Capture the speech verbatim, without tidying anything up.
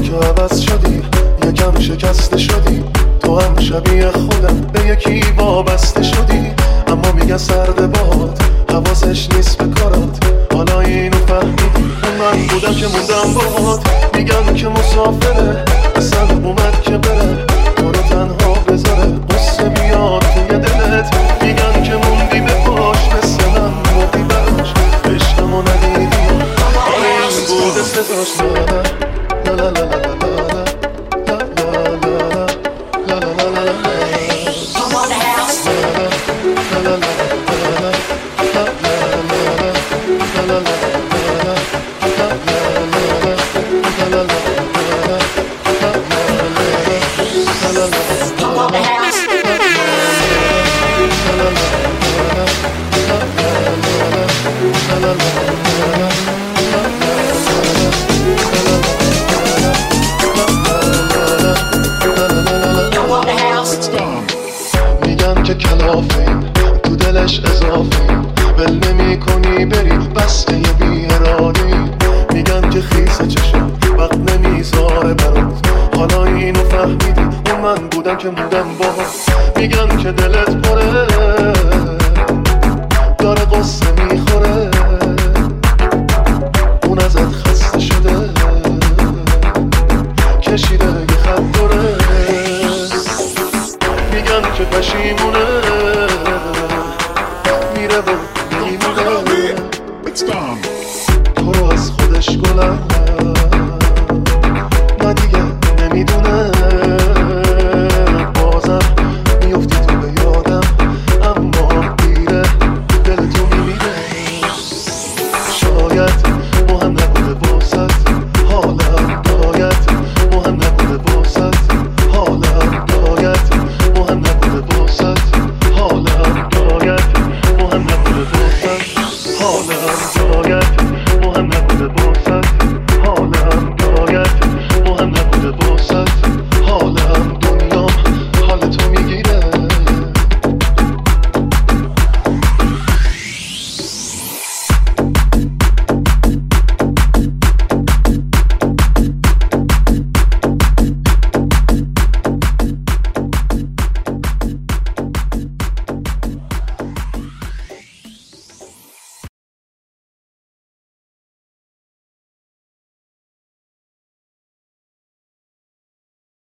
که عوض شدی، یکم شکسته شدی، تو هم شبیه خودم به یکی وابسته شدی. اما میگن سرد باد حواسش نیست به کارات، حالا اینو فهمیدی اون من بودم که موندم باهات. میگن که مسافره اصلا اومد که بره، تو رو تنها بذاره قصه بیاد توی دلت. میگن که موندی به پاش مثل من مردی براش، عشقمو ندیدی آره این بوده صداش. لا لا لا لا لا میگن که کلافیم تو دلش اضافیم، بل نمی کنی بری بسته بیرانی. میگن که خیسه چشم وقت نمیذاره برات، حالا اینو فهمیدی اون من بودم که موندم باهات. میگن که دلت پره داره قصه میخوره، اون ازت خسته شده کشیده یه خط داره. میگن که پشیمونه